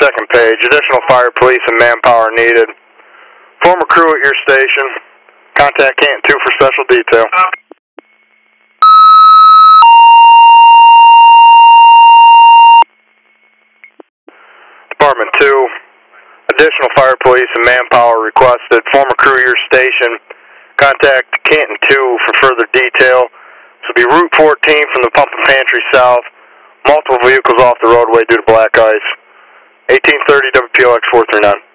second page. Additional fire, police, and manpower needed. Former crew at your station. Contact Canton 2 for special detail. Department 2. Additional fire, police, and manpower requested. Former crew at your station. Contact Canton 2 for further detail. This will be Route 14 from the pump and pantry south. Multiple vehicles off the roadway due to black ice. 1830 WPLX 439.